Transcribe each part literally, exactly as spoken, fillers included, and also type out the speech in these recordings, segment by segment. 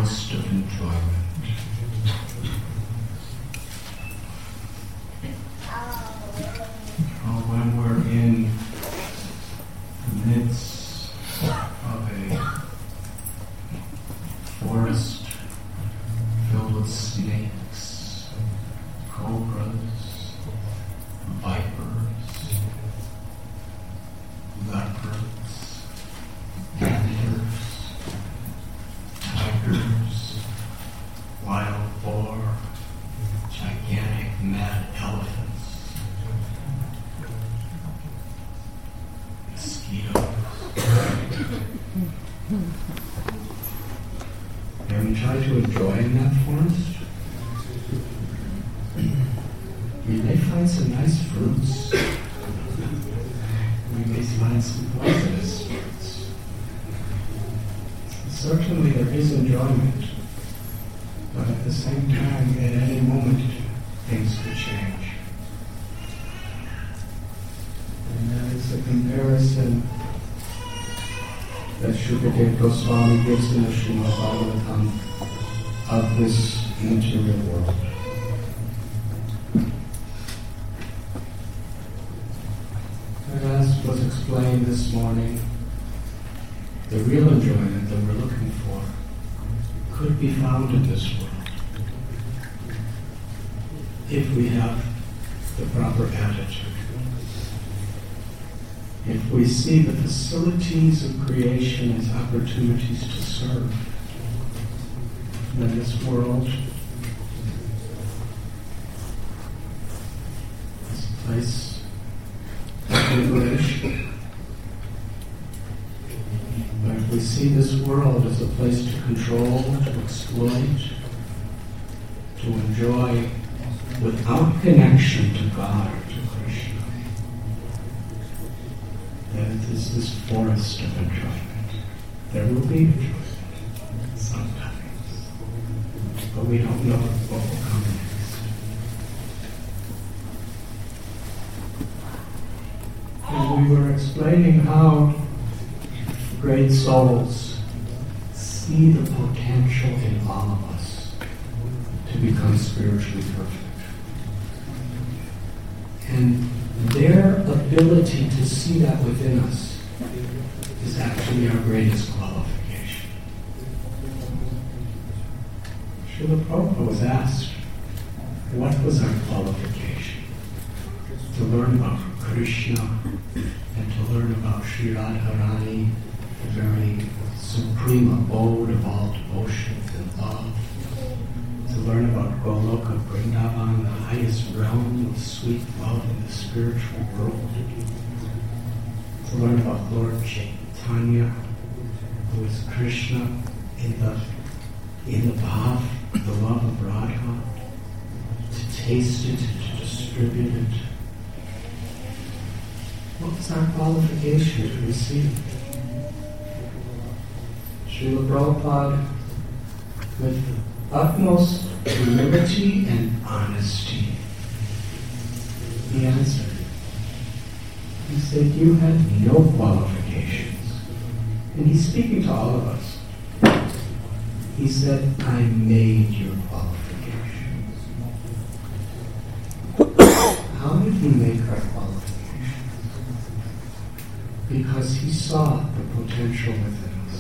forest of enjoyment. Oh, when we're in the midst of a forest filled with snakes, cobras, vipers, leopards, panthers, tigers, wild boar, gigantic mad elephants, mosquitoes. Have you tried to enjoy in that forest? We may find some nice fruits. We may find some poisonous fruits. Certainly there is enjoyment, but at the same time, at any moment, things could change. And that is a comparison that Shukadeva Goswami gives in the Srimad Bhagavatam of this material world. As was explained this morning, the real enjoyment that we're looking for could be found in this world if we have the proper attitude. If we see the facilities of creation as opportunities to serve, then this world, this place of liberation. But if we see this world as a place to control, to exploit, to enjoy without connection to God or to Krishna, then it is this forest of enjoyment. There will be enjoyment sometimes, but we don't know what will come next. And we were explaining how great souls see the potential in all of us to become spiritually perfect. And their ability to see that within us is actually our greatest qualification. Srila Prabhupada was asked, what was our qualification? To learn about Krishna and to learn about Sri Radharani, the very supreme abode of all devotion and love. To learn about Goloka Vrindavan, the highest realm of sweet love in the spiritual world. To learn about Lord Chaitanya, who is Krishna in the in the bhav, the love of Radha. To taste it, to distribute it. What was our qualification to receive? Srila Prabhupada, with utmost humility and honesty, he answered. He said, you had no qualifications. And he's speaking to all of us. He said, I made your qualifications. How did he make our qualifications? Because he saw the potential within us.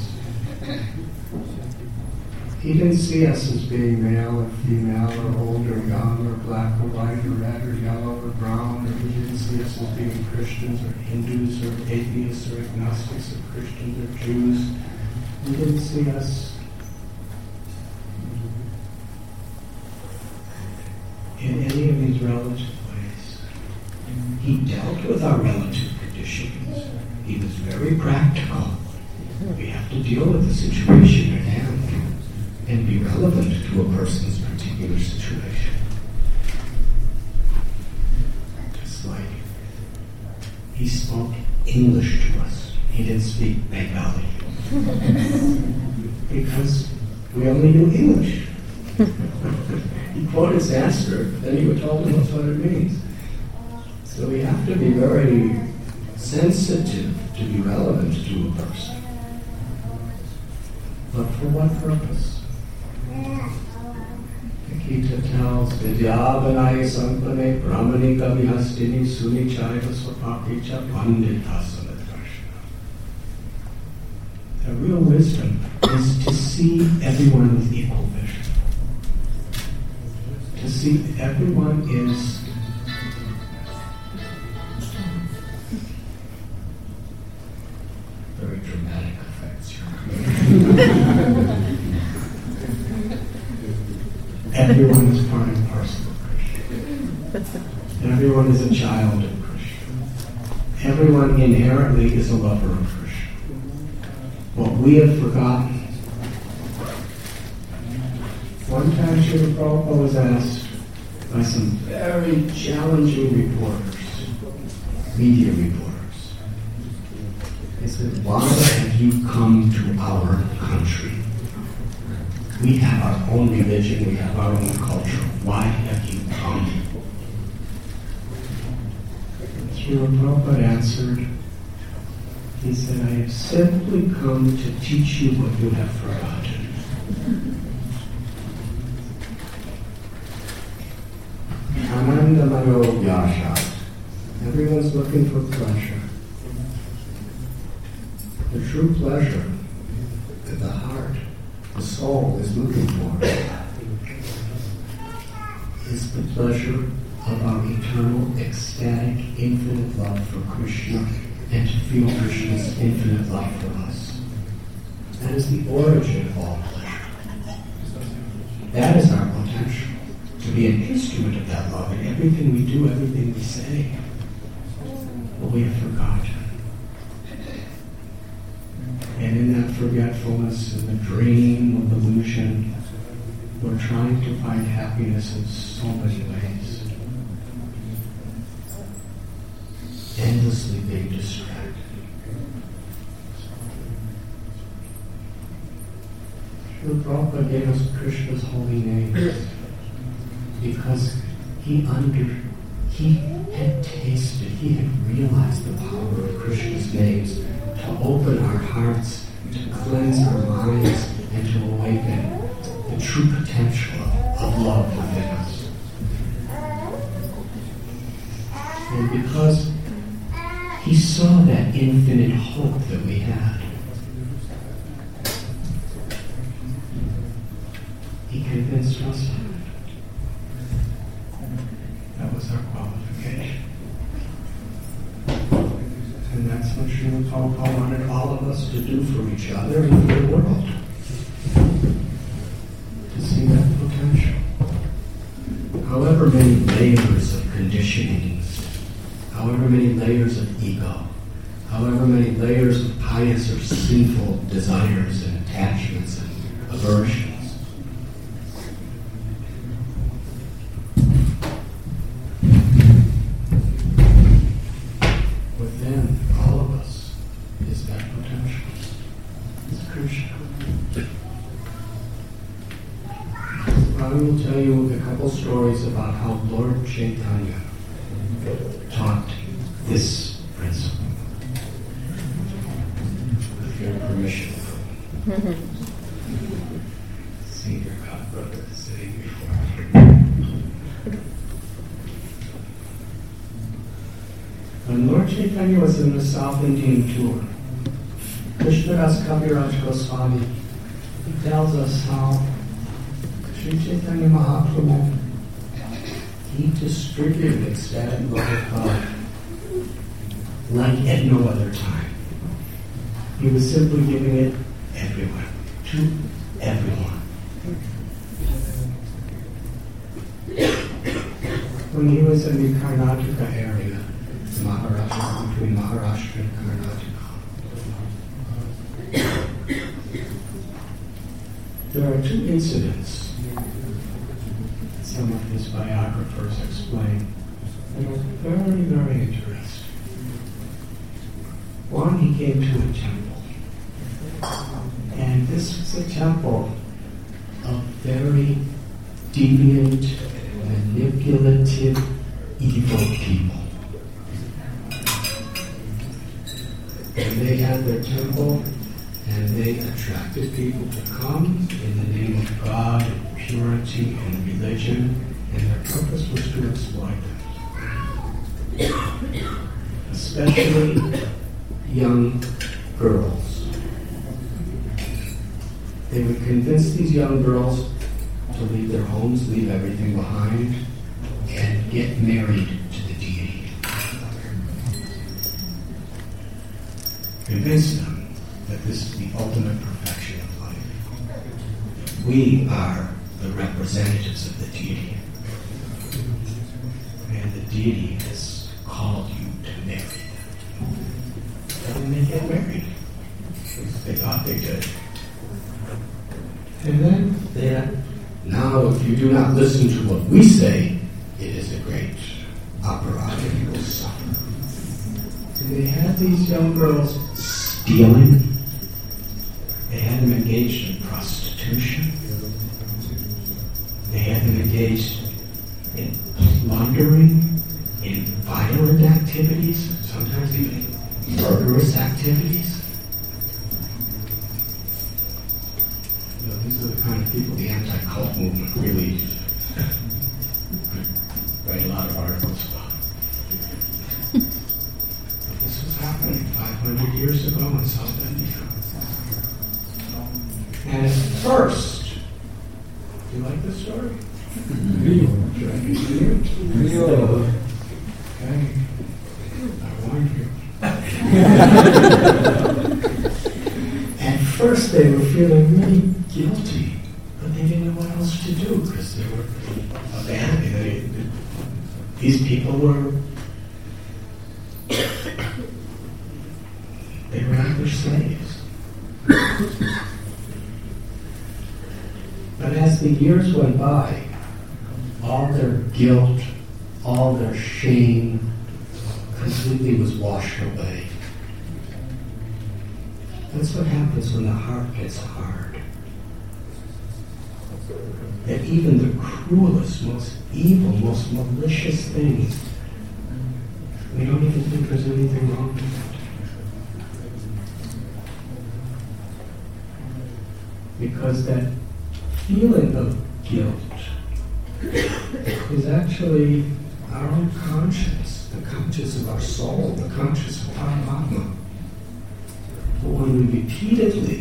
He didn't see us as being male or female or old or young or black or white or red or yellow or brown, or he didn't see us as being Christians or Hindus or atheists or agnostics or Christians or Jews. He didn't see us in any of these relative ways. He dealt with our relative conditions. He was very practical. We have to deal with the situation at hand and be relevant to a person's particular situation. Just like he spoke English to us. He didn't speak Bengali. Because we only knew English. He quoted Sanskrit, then he would tell us what it means. So we have to be very sensitive to be relevant to a person. But for what purpose? Vidyavanaya Sampane Brahmanika Vihastini Sunichaya Swapapicha Pandita Samadrashna. The real wisdom is to see everyone with equal vision. To see everyone is very dramatic effects here. Everyone is part and parcel of Krishna. Everyone is a child of Krishna. Everyone inherently is a lover of Krishna. What we have forgotten. One time Srila Prabhupada was asked by some very challenging reporters, media reporters. They said, why have you come to our country? We have our own religion, we have our own culture. Why have you come? Srila Prabhupada answered, he said, I have simply come to teach you what you have forgotten. Anandamayo Vyashat. Everyone's looking for pleasure. The true pleasure that the heart, the soul is looking for is the pleasure of our eternal, ecstatic, infinite love for Krishna and to feel Krishna's infinite love for us. That is the origin of all pleasure. That is our potential, to be an instrument of that love in everything we do, everything we say. But we have forgotten. And in that forgetfulness, in the dream of illusion, we're trying to find happiness in so many ways. Endlessly being distracted. Srila Prabhupada gave us Krishna's holy names because he under, he had tasted, he had realized the power of Krishna's names to open our hearts, to cleanse our minds, and to awaken the true potential of love within us. And because he saw that infinite hope that we had, he convinced us of it. That was our qualification. And that's what Srila Prabhupada wanted all of us to do for each other and for the world. To see that potential. However many layers of conditionings, however many layers of ego, however many layers of pious or sinful desires and attachments and aversions, within all of us is that potential. It's Krishna. I will tell you a couple stories about how Lord Chaitanya taught this principle. With your permission. Senior godbrother is sitting before me. When Lord Chaitanya was in the South Indian tour, Krishnadas Kaviraj Goswami, he tells us how Sri Chaitanya Mahaprabhu, he distributed ecstatic love of God like at no other time. He was simply giving it everywhere, to everyone. When he was in the Karnataka area, Maharashtra, between Maharashtra and Karnataka, there are two incidents some of his biographers explain that are very, very interesting. One, he came to a temple. And this was a temple of very deviant, manipulative, evil people. And they had their temple, and they attracted people to come in the name of God and purity and religion, and their purpose was to exploit them. Especially young girls. They would convince these young girls to leave their homes, leave everything behind, and get married to the deity. Convince them that this is the ultimate perfection of life. We are the representatives of the deity. And the deity has called you to marry them. And they get married. They thought they did. And then they had, now if you do not listen to what we say, it is a great operatic, you will suffer. And they had these young girls stealing. They had them engaged in prostitution. They had them engaged in plundering, in violent activities, sometimes even murderous activities. You know, these are the kind of people the anti-cult movement really write a lot of articles about. But this was happening five hundred years ago in South India. And at first, do you like this story? Real. Should I continue? Real. Okay. I warned you. At first, they were feeling really guilty, but they didn't know what else to do because they were abandoned. They, they, these people were they were either slaves. But as the years went by, all their guilt, all their shame completely was washed away. That's what happens when the heart gets hard. That even the cruelest, most evil, most malicious things, we don't even think there's anything wrong with it. Because that feeling of guilt is actually our own conscience, the conscience of our soul, the conscience of our Atma. But when we repeatedly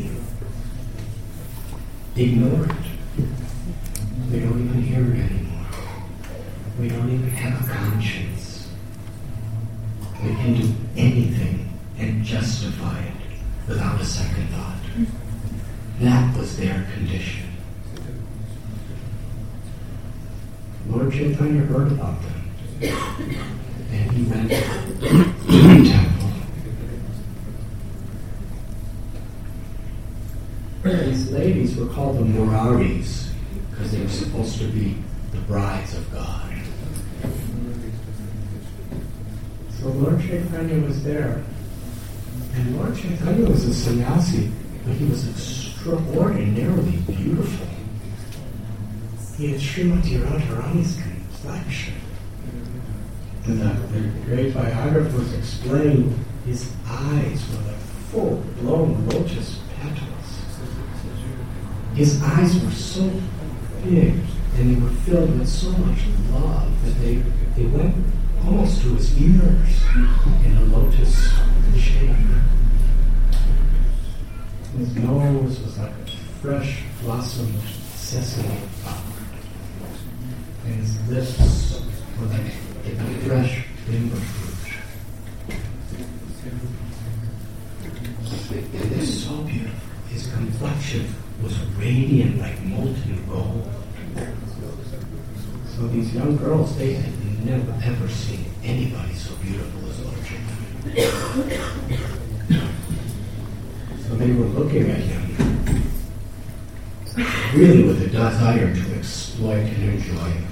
ignore it, we don't even hear it anymore. We don't even have a conscience. We can do anything and justify it without a second thought. That was their condition. Lord Chaitanya heard about them. And he went to the temple. These ladies were called the Muraris because they were supposed to be the brides of God. So Lord Chaitanya was there. And Lord Chaitanya was a sannyasi, but he was extraordinarily beautiful. He had Srimati Radharani's complexion. And the, the great biographers explained his eyes were like full-blown lotus petals. His eyes were so big, and they were filled with so much love that they, they went almost to his ears in a lotus shape. His nose was like a fresh blossomed sesame flower. And his lips were like a fresh limber fruit. It was so beautiful. His complexion was radiant like molten gold. So these young girls, they had never ever seen anybody so beautiful as Lord Chaitanya. So they were looking at him really with a desire to exploit and enjoy him.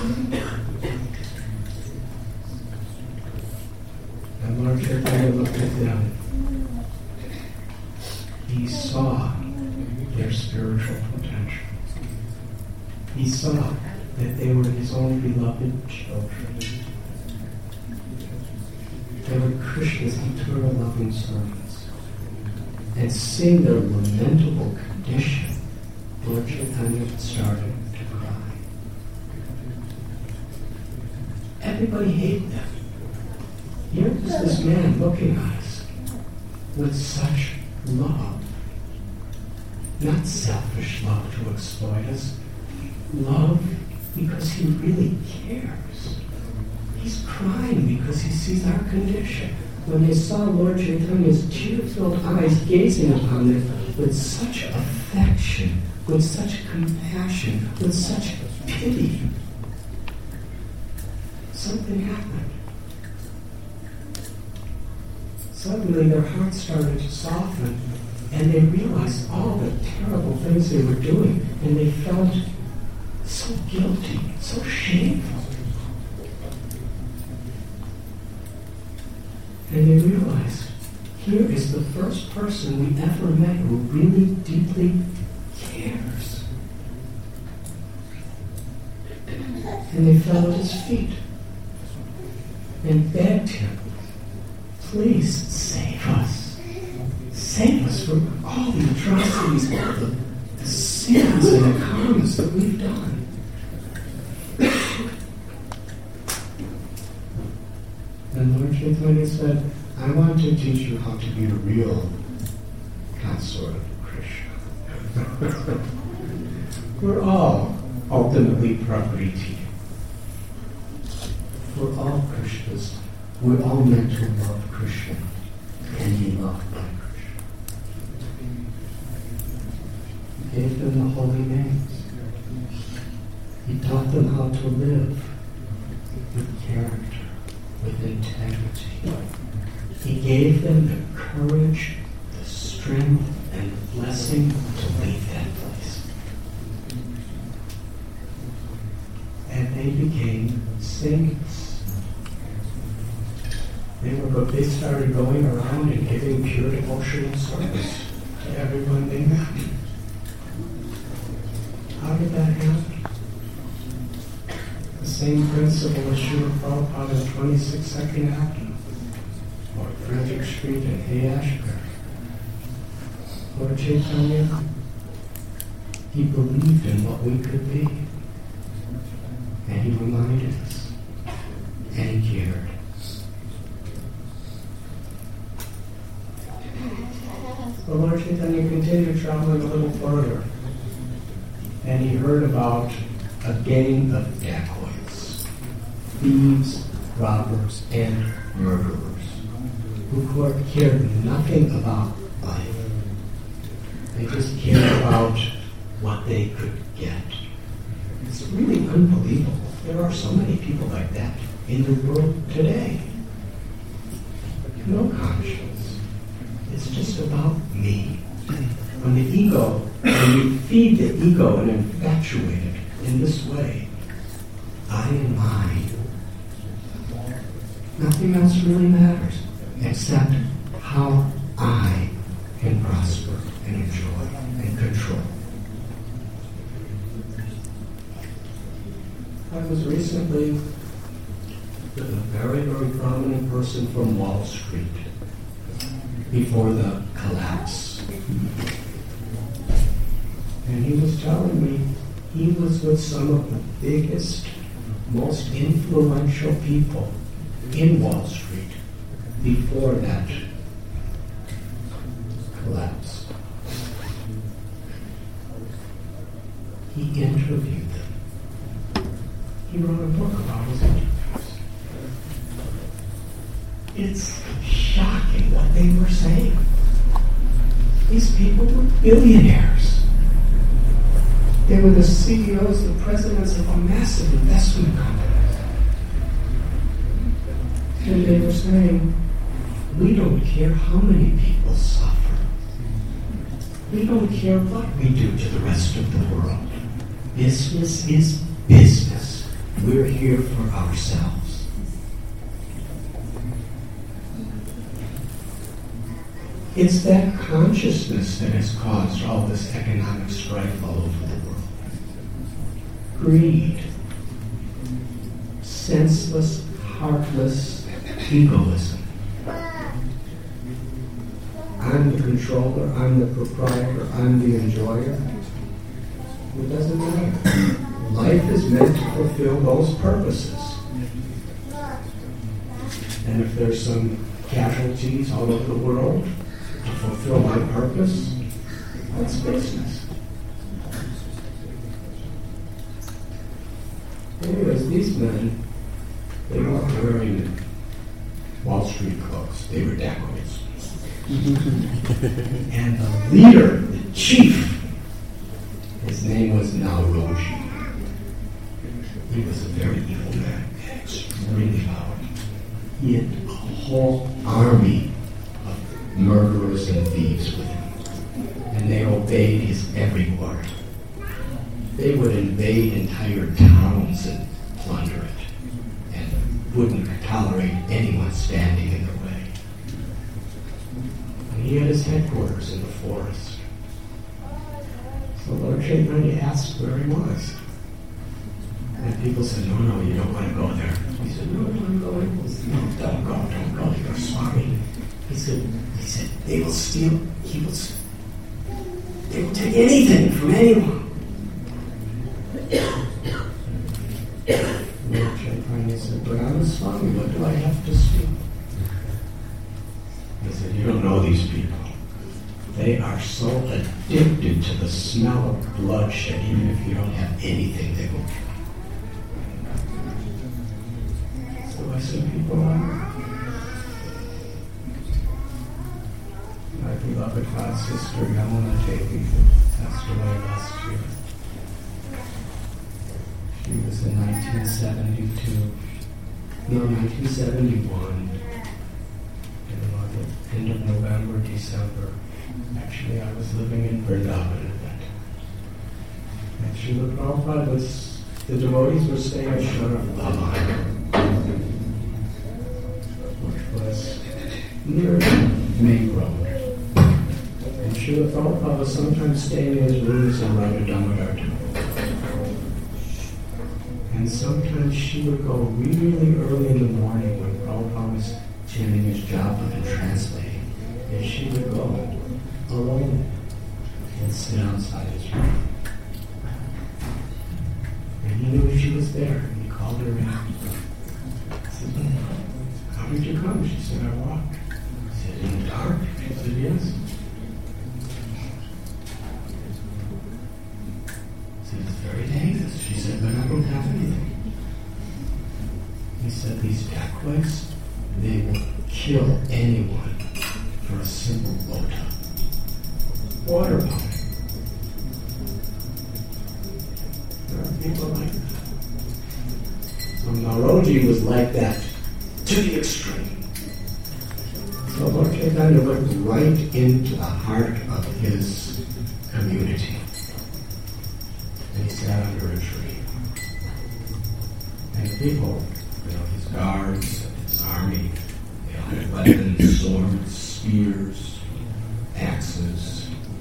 And Lord Chaitanya looked at them. He saw their spiritual potential. He saw that they were his own beloved children. They were Krishna's eternal loving servants. And seeing their lamentable condition, Lord Chaitanya started to cry. everybody hated them. Here was this man looking at us with such love. Not selfish love to exploit us. Love because he really cares. He's crying because he sees our condition. When they saw Lord Chaitanya's tear-filled eyes gazing upon them with such affection, with such compassion, with such pity, something happened. Suddenly their hearts started to soften, and they realized all the terrible things they were doing, and they felt so guilty, so shameful. And they realized, here is the first person we ever met who really deeply cares. And they fell at his feet and begged him, please save us. Save us from all the atrocities, all the, the sins and the karmas that we've done. And Lord Chaitanya said, I want to teach you how to be a real consort of Krishna. We're all ultimately Prakriti. We're all Krishna's. We're all meant to love Krishna and be loved by Krishna. He gave them the holy names. He taught them how to live with character, with integrity. He gave them the courage, the strength, and the blessing to leave that place. And they became saints. They were, but they started going around and giving pure devotional service to everyone they met. How did that happen? The same principle as Srila Prabhupada in twenty-six Second Avenue, or Frederick Street and Hayashbury. Lord Chaitanya, he believed in what we could be, and he reminded us, and he cared. The Lord Chaitanya continued traveling a little further, and he heard about a gang of dacoits, thieves, robbers, and murderers, who cared nothing about life. They just cared about what they could get. It's really unbelievable. There are so many people like that in the world today. No conscience. It's just about me. When the ego, when you feed the ego and infatuate it in this way, I am mine. Nothing else really matters except how I can prosper and enjoy and control. I was recently with a very, very prominent person from Wall Street before the collapse. And he was telling me he was with some of the biggest, most influential people in Wall Street before that collapse. He interviewed them. He wrote a book about his interviews. It's shocking what they were saying. These people were billionaires. They were the C E Os, the presidents of a massive investment companies. And they were saying, we don't care how many people suffer. We don't care what we do to the rest of the world. Business is business. We're here for ourselves. It's that consciousness that has caused all this economic strife all over the world. Greed, senseless, heartless egoism. I'm the controller, I'm the proprietor, I'm the enjoyer. It doesn't matter. Life is meant to fulfill those purposes. And if there's some casualties all over the world to fulfill my purpose, that's business. Anyways, these men, they weren't wearing Wall Street clothes. They were dacoits. And the leader, the chief, his name was Nauroji. He was a very evil man, extremely powerful. He had a whole army of murderers and thieves with him, and they obeyed his every word. They would invade entire towns and plunder it, and wouldn't tolerate anyone standing in their way. And he had his headquarters in the forest. So Lord Chaitanya asked where he was. And people said, no, no, you don't want to go there. He said, no, I'm going. No, don't go, don't go. You're Swami. He said, he said, they will steal, he will, they will take anything from anyone. Lord Chaitanya said, but I'm a Swami, what do I have to steal? He said, you don't know these people. They are so addicted to the smell of bloodshed, even if you don't have anything, they will kill. So I said, people are. My beloved god sister Yamuna Devi passed away last year. She was in nineteen seventy-two, no, nineteen seventy-one, in the end of November, December. Actually, I was living in Vrindavan at that time. And Srila Prabhupada was, the devotees were staying at Sharavama, which was near the main road. And Srila Prabhupada was sometimes staying in his rooms in Radha Damodar temple. And sometimes she would go really early in the morning when Prabhupada was chanting his japa and translating. And she would go alone and sit outside his room. And he knew she was there, and he called her in. He said, how did you come? She said, I walked. He said, in the dark? She said, yes. He said, it's very dangerous. She said, but I don't have anything. He said, these dacoits, they will kill anyone for a simple lota. Water bottle. There are people like that. So Nauroji was like that to the extreme. So Lord Chaitanya looked right into the heart of his community. And he sat under a tree. And the people, you know, his guards, his army, they all had weapons, swords, spears, axes.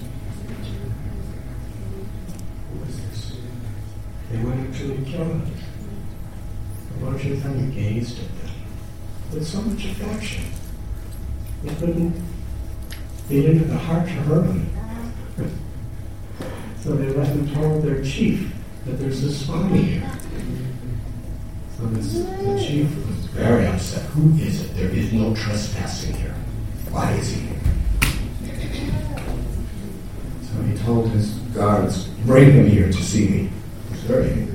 They went actually kill him. The Lord Chaitanya gazed at them with so much affection. They couldn't get into the heart to hurt him. So they went and told their chief that there's a Swami here. So this, the chief was very upset. Who is it? There is no trespassing here. Why is he here? So he told his guards, bring him here to see me. Very angry.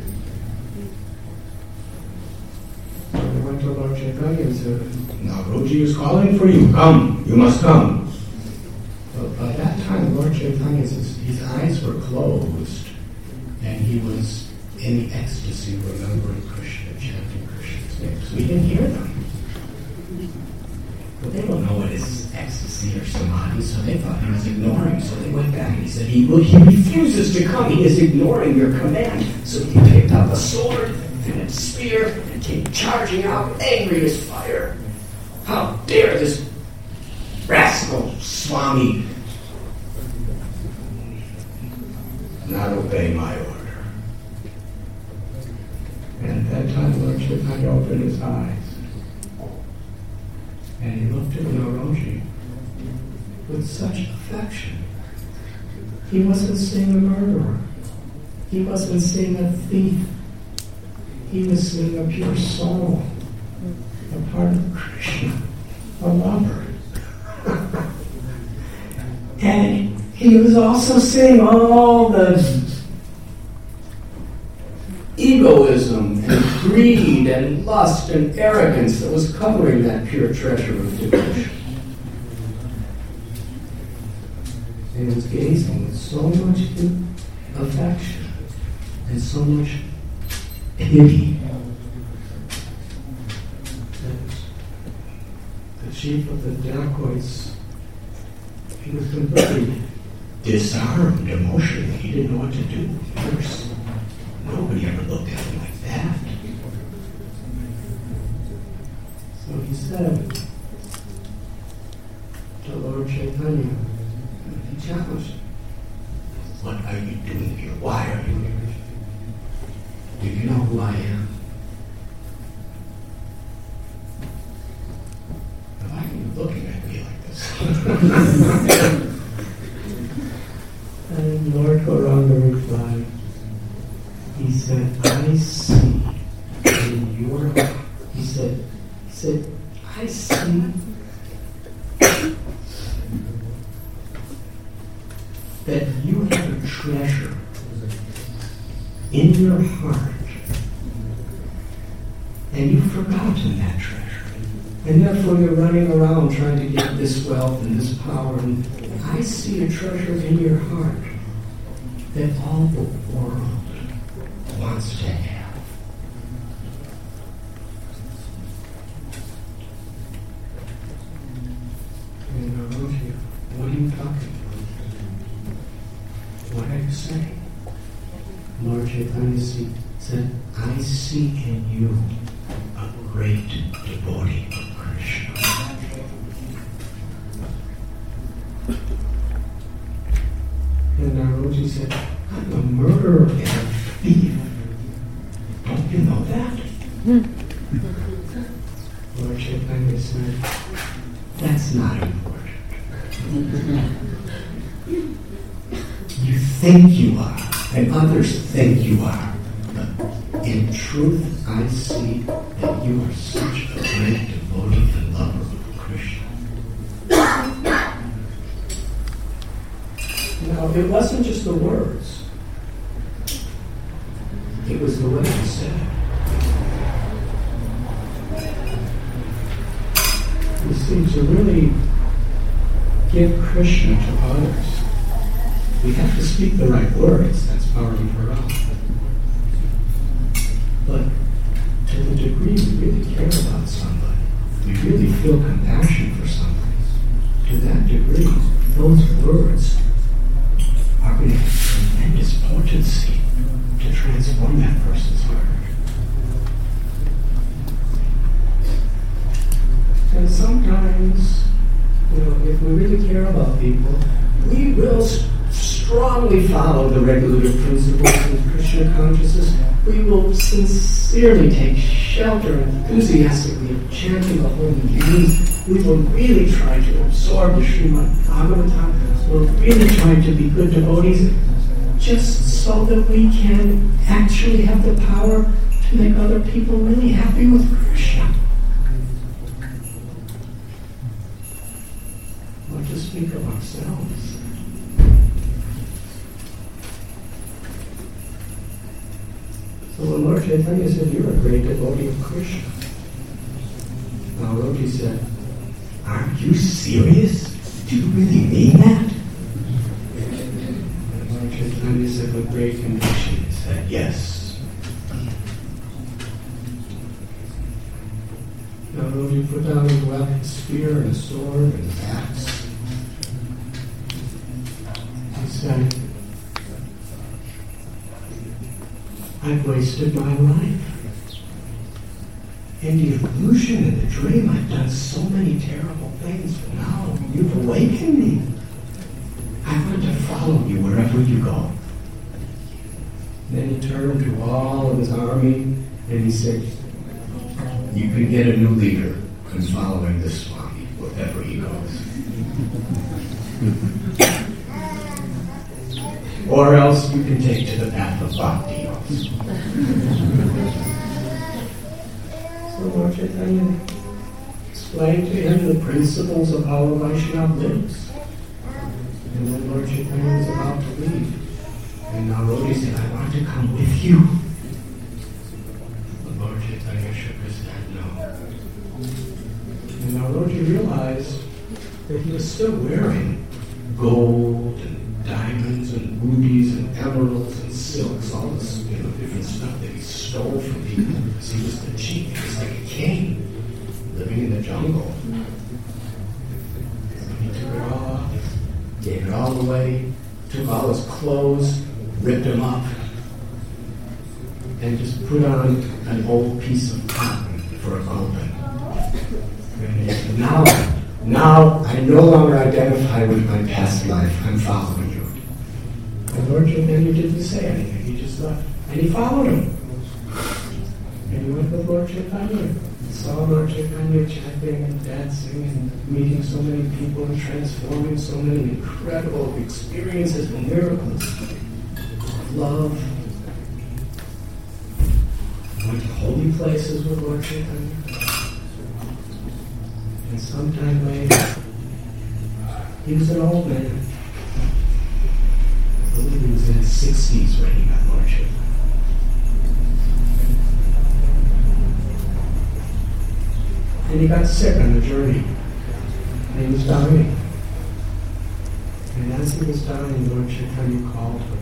So they went to Lord Chaitanya and said, Nauroji is calling for you. Come, you must come. But by that time, Lord Chaitanya's his eyes were closed, and he was in ecstasy remembering Krishna, chanting Krishna's names. We didn't hear them. But they don't know what is ecstasy or samadhi, so they thought he was ignoring. So they went back and he said, he, will, he refuses to come. He is ignoring your command. So he picked up a sword and a spear and came charging out, angry as fire. How dare this rascal Swami not obey my order? And at that time, Lord Chaitanya opened his eyes. And he looked at Nauroji with such affection. He wasn't seeing a murderer. He wasn't seeing a thief. He was seeing a pure soul. a part of Krishna, a lover. And he was also seeing all the egoism and greed and lust and arrogance that was covering that pure treasure of devotion. And he was gazing with so much affection and so much pity that the chief of the dacoits, he was completely disarmed emotionally. He didn't know what to do. First, nobody ever looked at him like that. So he said to Lord Chaitanya, he challenged him, "What are you doing here? Why are you here? Do you know who I am?" Why are you looking at me like this? And Lord Gauranga replied, he said, "I see in your," he said, he said, "I see that you have a treasure in your heart, and you've forgotten that treasure. And therefore you're running around trying to get this wealth and this power. And I see a treasure in your heart that all the world wants to have." And I wrote here, "What are you talking about? What are you saying?" Lord Chaitanya said, "I see in you a great devotee of Krishna." And Naroji said, "I'm a murderer and a thief. Don't you know that?" Lord Chaitanya said, "That's not important. You think you are, and others think you are. But in truth, I see that you are such a great devotee and lover of Krishna." Now, it wasn't just the words. It was the way he said it. We seem to really give Krishna to others. We have to speak the right words. That's powerful for us. But to the degree we really care about somebody, we really feel compassion for somebody, to that degree, those words are going to have tremendous potency to transform that person's heart. And sometimes, you know, if we really care about people, we will strongly follow the regulative principles of Krishna consciousness. We will sincerely take shelter enthusiastically of chanting the holy names. We will really try to absorb the Srimad Bhagavatam. We'll really try to be good devotees, just so that we can actually have the power to make other people really happy with Krishna. What to speak of ourselves? So when Lord Chaitanya said, "You're a great devotee of Krishna," Naroji said, "Are you serious? Do you really mean that?" And Lord Chaitanya said with great conviction, he said, "Yes." Naroji put down his weapon, spear and a sword and his axe. He said, "I've wasted my life. In the illusion and the dream, I've done so many terrible things, but now you've awakened me. I want to follow you wherever you go." Then he turned to all of his army and he said, "You can get a new leader in following this Swami wherever he goes. Or else you can take to the path of bhakti also." So Lord Chaitanya explained to him the principles of how a Vaishnava lives. And then Lord Chaitanya was about to leave. And Narodi said, I want to come with you. But Lord Chaitanya shook his head, no. And Narodi realized that he was still wearing gold and diamonds and rubies and emeralds and silks, all this, you know, different stuff that he stole from people because he was the chief. He was like a king living in the jungle. And he took it all off, gave it all away, took all his clothes, ripped them up, and just put on an old piece of cotton for a kopan. And he said, now, now I no longer identify with my past life. I'm following you. And Lord Chaitanya didn't say anything. He just left. And he followed him. And he went with Lord Chaitanya. He saw Lord Chaitanya chanting and dancing and meeting so many people and transforming so many incredible experiences and miracles. Love. Went to holy places with Lord Chaitanya. And sometime later, he was an old man. I believe he was in his sixties when he met Lord Chaitanya. And he got sick on the journey. And he was dying. And as he was dying, Lord Chaitanya called him.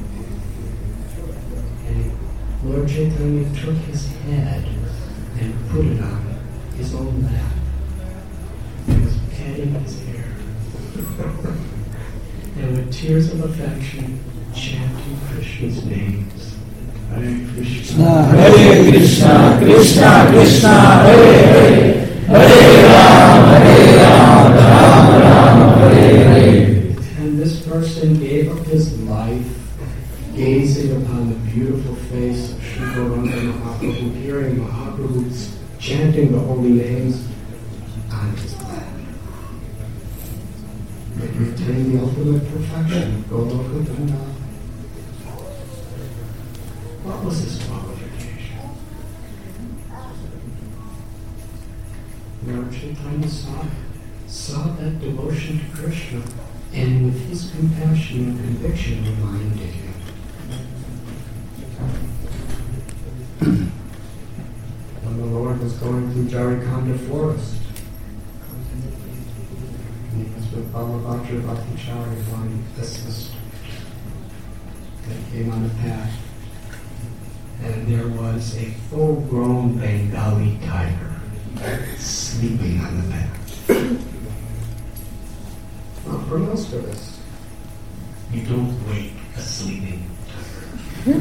And Lord Chaitanya took his head and put it on his own lap. He was petting his hair. And with tears of affection, chanting Krishna's names. Hare Krishna, Hare Krishna, Krishna Krishna, Hare Hare, Hare Rama, Hare Rama, Rama Rama, Hare Hare. And this person gave up his life gazing upon the beautiful face of Sri Gauranga Mahaprabhu, hearing Mahaprabhu chanting the holy names on his lap. But he attained the ultimate perfection, Goloka Vrindavan. What was his qualification? Lord Chaitanya saw, saw that devotion to Krishna, and with his compassion and conviction reminded him. When the Lord was going through Jarikhanda forest, he was with Balabhadra Bhattacharya, one assistant, that came on a path. And there was a full-grown Bengali tiger sleeping on the path. Well, for most of us, you don't wake a sleeping tiger.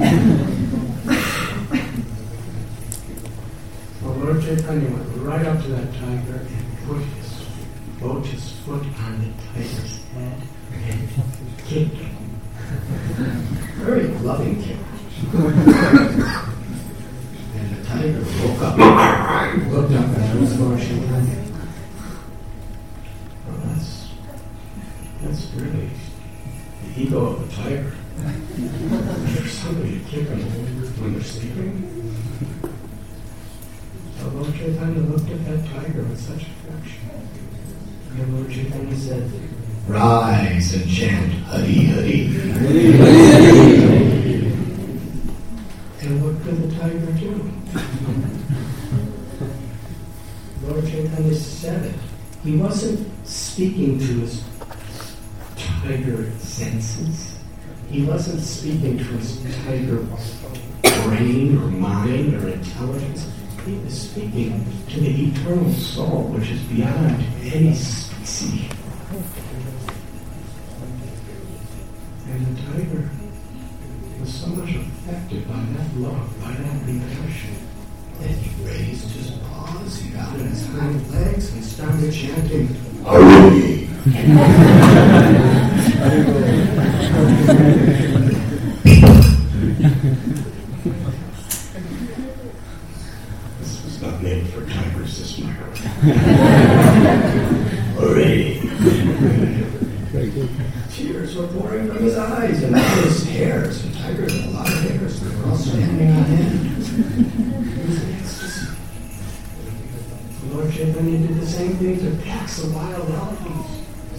Well, Lord Chaitanya went right up to that tiger and put his, put his foot on the tiger's head and kicked him. Very loving kick. And the tiger woke up, looked up at him, Lord Chaitanya. Well, that's, that's really the ego of a tiger. For somebody to kick them when they're sleeping. So Lord Chaitanya looked at that tiger with such affection. And Lord Chaitanya said, "Rise and chant Hari Hari." Hari, Hari. And what could the tiger do? Lord Chaitanya said it. He wasn't speaking to his tiger senses. He wasn't speaking to his tiger brain or mind or intelligence. He was speaking to the eternal soul, which is beyond any species. And the tiger was so much affected by that love, by that compassion, that he raised his paws, he got on his hind legs, and started chanting, Hari! This was not made for tigers, this microphone. Hooray! Tears were pouring from his eyes and out his hairs. And tigers had a lot of hairs, and they were all standing on end. He was in ecstasy. Lord Lord Chaitanya did the same thing to packs of wild elephants.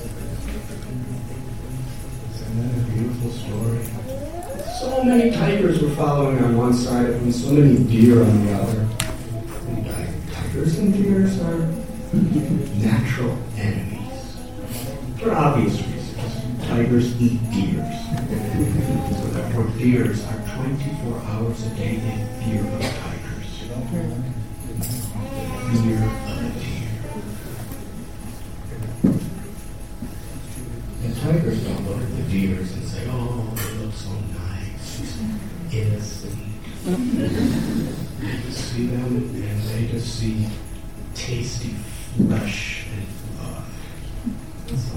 Isn't that a beautiful story? So many tigers were following on one side of him, so many deer on the other. And tigers and deers are natural enemies. For obvious reasons. Tigers eat deers. So therefore deers are twenty-four hours a day in fear of tigers. Fear of a deer. And tigers don't look at the deers and say, oh, they look so nice, innocent. They just see them and they just see tasty flesh and blood. That's all.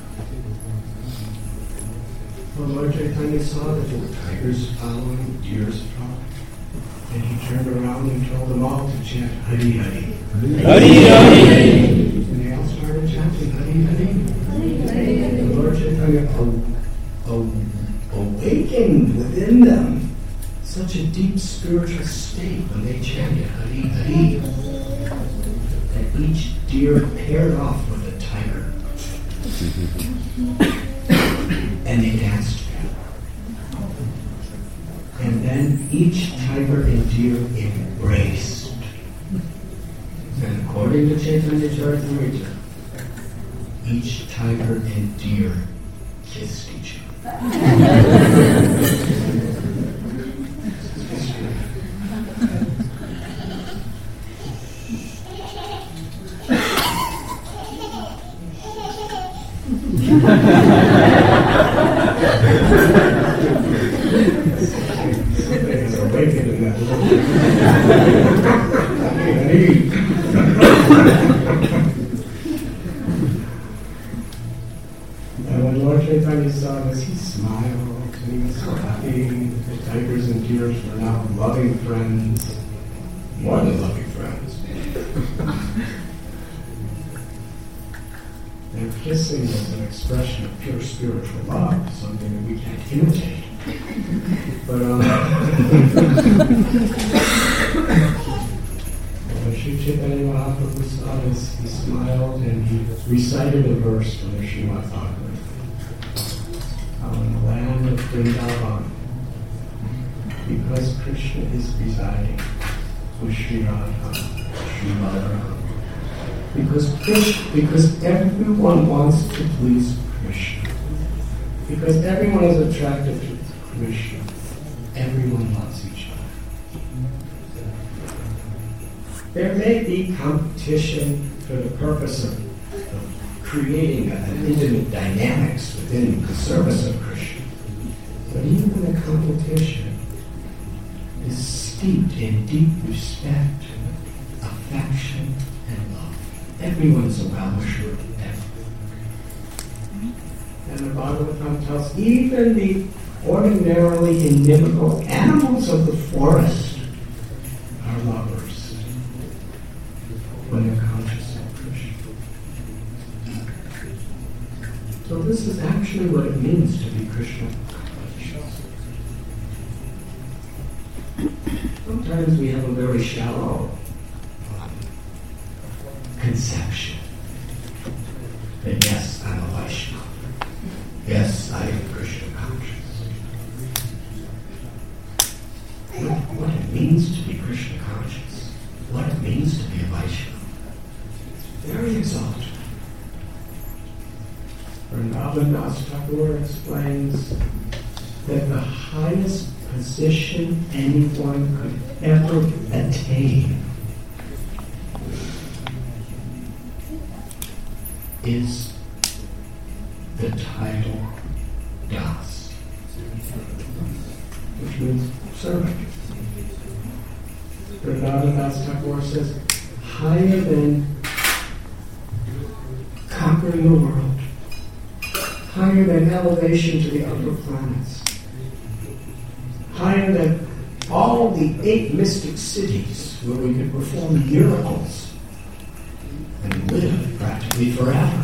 Well, Lord Chaitanya saw that there were tigers following, deers following, and he turned around and told them all to chant Hari Hari. Hari Hari! And they all started chanting Hari Hari. And Lord Chaitanya aw- aw- awakened within them such a deep spiritual state when they chanted Hari Hari that each deer paired off with a tiger. And they danced together. And then each tiger and deer embraced. And according to Chaitanya Charitamrita, each tiger and deer kissed each other. And when Lord Chaitanya saw this, he smiled, and he was so happy. The tigers and deers were now loving friends, more than loving friends. And kissing is an expression of pure spiritual love, something that we can't imitate. But um, when Sri Chaitanya Mahaprabhu saw this, he smiled and he recited a verse from the Srimad Bhagavatam. How in the land of Vrindavan, because Krishna is residing with Sri Radha, Sri Balaram, because Krishna, because everyone wants to please Krishna, because everyone is attracted to Krishna, everyone loves each other. There may be competition for the purpose of, of creating an intimate dynamics within the service of Krishna, but even the competition is steeped in deep respect, affection, and love. Everyone is a well-wisher of everyone. And the Bhagavatam tells even the ordinarily inimical animals of the forest are lovers when they're conscious of Krishna. So this is actually what it means to be Krishna conscious. Sometimes we have a very shallow conception that yes, I'm a Vaishnava. Yes, I am Krishna conscious. What, what it means to be Krishna conscious, what it means to be a Vaishnava, very exalted. Vrindavan Das Thakur explains that the highest position anyone could ever attain is the title Das, which means servant. Vrindavan Das Thakur says, higher than conquering the world, higher than elevation to the upper planets, higher than all the eight mystic cities where we could perform miracles and live practically forever.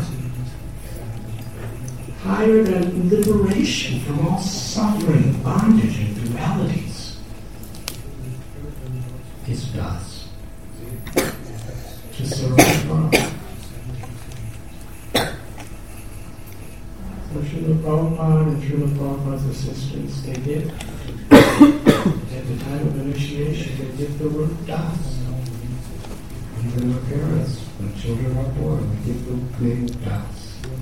Higher than liberation from all suffering, bondage, and dualities is Das. to serve love. So Srila Prabhupada and Srila Prabhupada's assistants, they did. At the time of initiation, they did the word das. Even our parents, when children are born, we give the name das.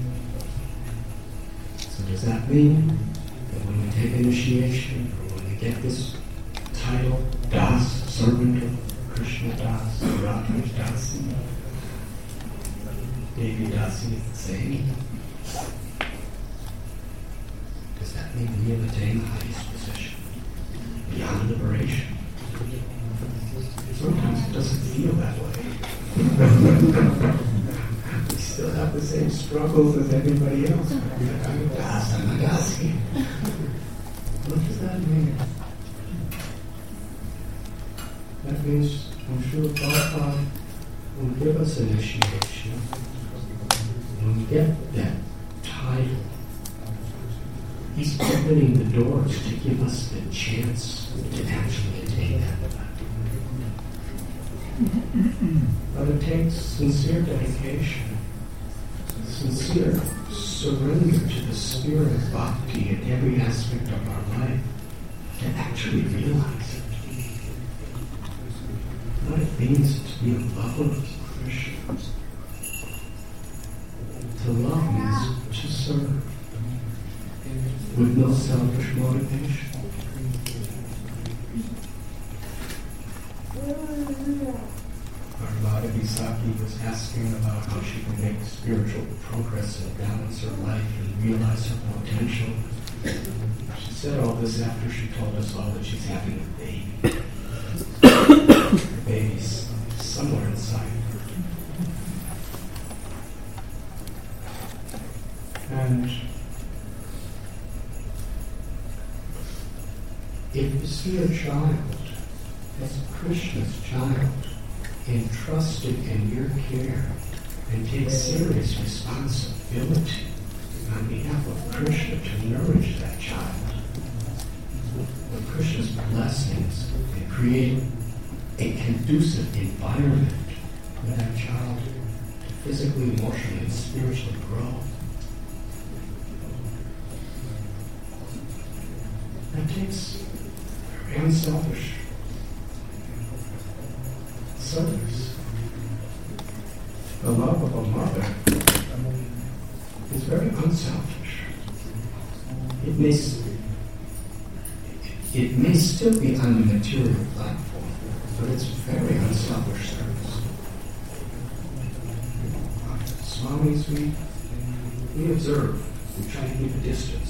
So does that mean that when we take initiation, or when we get this title, Das, servant of Krishna Das, Radha Dasi, Devi Dasi is the same? Does that mean we have attained the highest position, beyond liberation? Sometimes it doesn't feel that way. We still have the same struggles as everybody else. I'm a Das, I'm a Dasi. What does that mean? That means when Srila Prabhupada will give us initiation, when we get that title, he's opening the doors to give us the chance to actually attain that. But it takes sincere dedication, sincere surrender to the spirit of bhakti in every aspect of our life to actually realize it. What it means to be a lover of Krishna. To love means to serve with no selfish motivation. Our Madhavi Saki was asking about how she can make spiritual progress and balance her life and realize her potential. She said all this after she told us all that she's having a baby. The baby's somewhere inside her. And if you see a child as Krishna's child, entrusted in your care, and take serious responsibility on behalf of Krishna to nourish that child, with Krishna's blessings, and create a conducive environment for that child to physically, emotionally, and spiritually grow. That takes very unselfish service. The love of a mother is very unselfish. It may, it may still be on the material platform, but it's very unselfish service. Swamis, we, we observe. We try to keep a distance.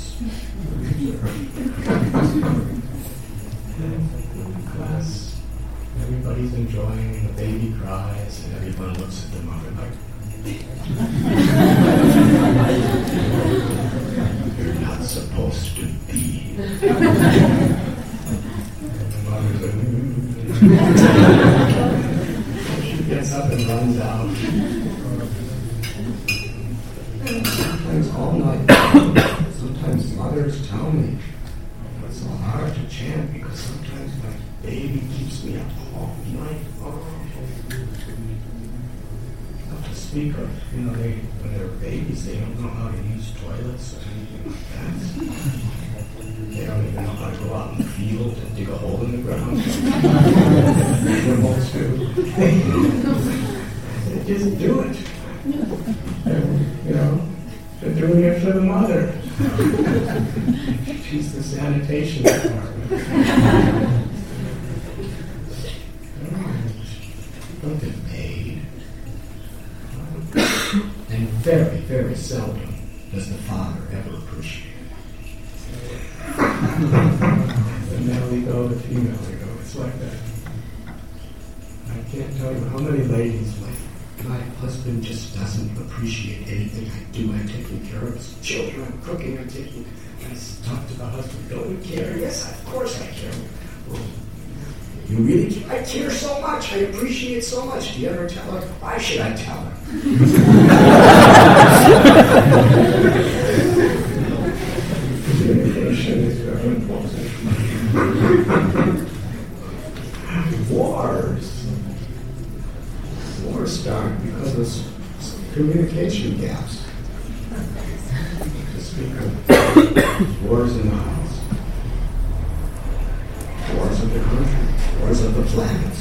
Class, everybody's enjoying, the baby cries, and everyone looks at the mother like, you're not supposed to be. And the mother's like, she gets up and runs out. Sometimes all night, sometimes mothers tell me, it's so hard to chant because sometimes my baby keeps me up all night long. Not to speak of, you know, they, when they're babies, they don't know how to use toilets or anything like that. They don't even know how to go out in the field and dig a hole in the ground. They're most do. They just do it. And, you know, they're doing it for the mother. She's the sanitation department. Don't get paid. And very, very seldom does the father ever appreciate it. The male ego, the female ego, it's like that. I can't tell you how many ladies like, my husband just doesn't appreciate anything I do. I'm taking care of his children. I'm cooking. I'm taking. I talk to my husband. Don't you care? Yes, of course I care. Well, you really care? I care so much. I appreciate so much. Do you ever tell her? Why should I tell her? Communication is very important. Wars. wars start because of s- communication gaps. To speak of wars in the house, wars of the country, wars of the planets.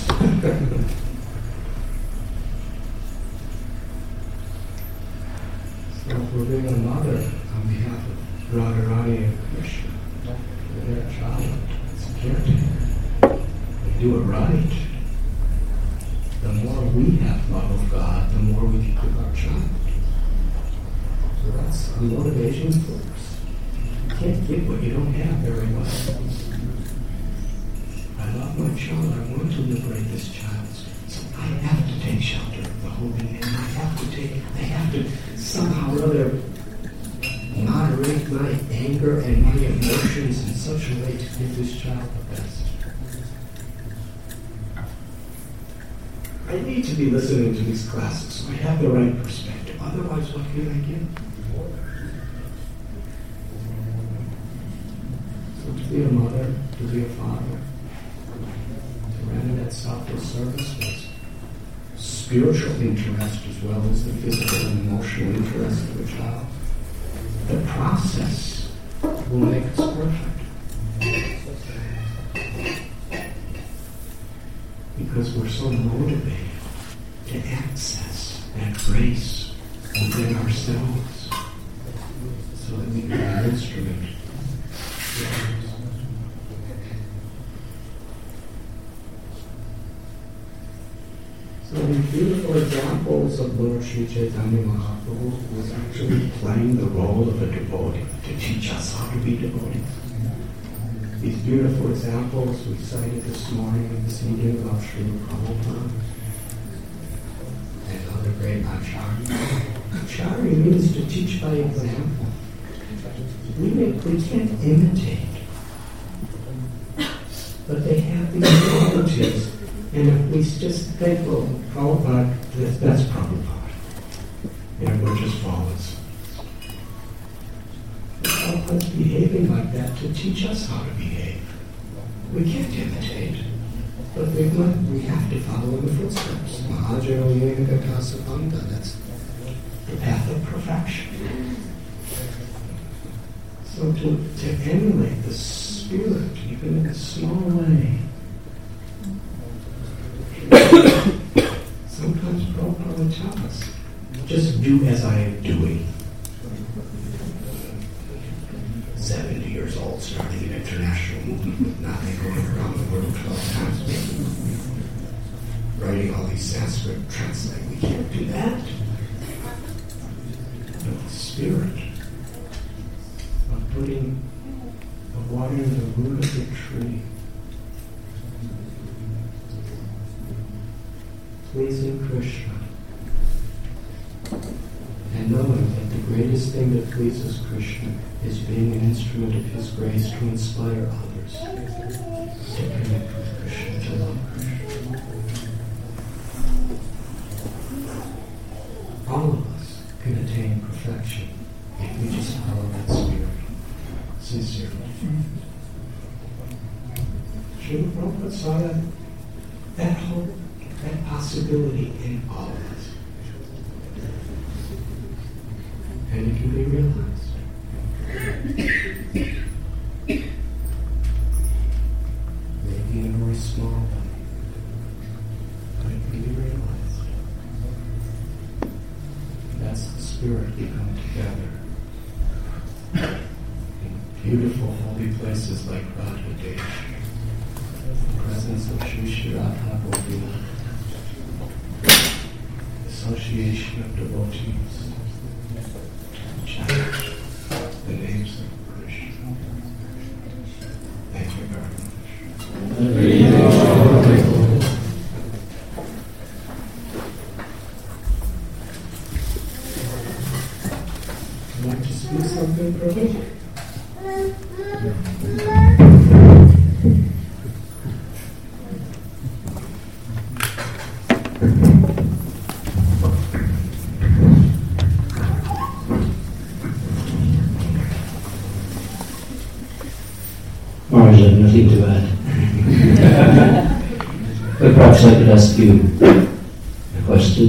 So for being a mother on behalf of Radharani and Krishna, for their child, it's a caretaker. We do it right. The more we have love of God, the more we can give our child. So that's a motivation for us. You can't give what you don't have very well. I love my child. I want to liberate this child. So I have to take shelter of the holy name. I have to take, I have to somehow or other moderate my anger and my emotions in such a way to give this child the best. I need to be listening to these classes so I have the right perspective. Otherwise, what can I give? So to be a mother, to be a father, to render that selfless service was spiritual interest as well as the physical and emotional interest of the child. The process will make us perfect. Because we're so motivated to access that grace within ourselves so that we can be an instrument. So these beautiful examples of Lord Sri Chaitanya Mahaprabhu, who was actually playing the role of a devotee to teach us how to be devotees. These beautiful examples we cited this morning in this meeting of Srila Prabhupada and other great acharyas. Acharya means to teach by example. We, make, we can't imitate, but they have these qualities. And if we just think, well, Prabhupada, that's, that's Prabhupada. And we're just followers. Prabhupada's behaving like that to teach us how to behave. We can't imitate, but we, we have to follow in the footsteps. Mahajano Yenga Kasapanta, that's the path of perfection. So to, to emulate the spirit, even in a small way, sometimes Prabhupada will tell us, just do as I am doing. seventy years old, starting an international movement with nothing, going around the world twelve times, maybe, writing all these Sanskrit translating. We can't do that. But the spirit of putting the water in the root of the tree, pleasing Krishna, and knowing that the greatest thing that pleases Krishna is being an instrument of His grace to inspire others to connect with Krishna, to love Krishna. All of us can attain perfection if we just follow that spirit sincerely. Srila Prabhupada saw that, that hope, that possibility in all of us. And it can be realized. Maybe in a very small way, but it can be realized. That's the spirit we come together in beautiful holy places like Radha Desh, the presence of Sri Sri Radha Govindana, association of devotees, chant the names of Krishna. Thank you very much. Would you like to speak something, Prabhu? Maharaj, I have nothing to add. But perhaps I could ask you a question.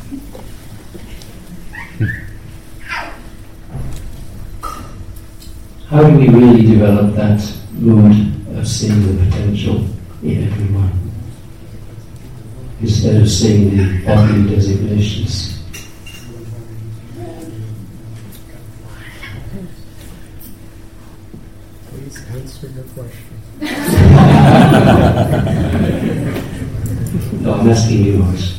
How do we really develop that mood of seeing the potential in everyone, instead of seeing the bodily designations? Please answer your question. No, I'm asking you, Maurice.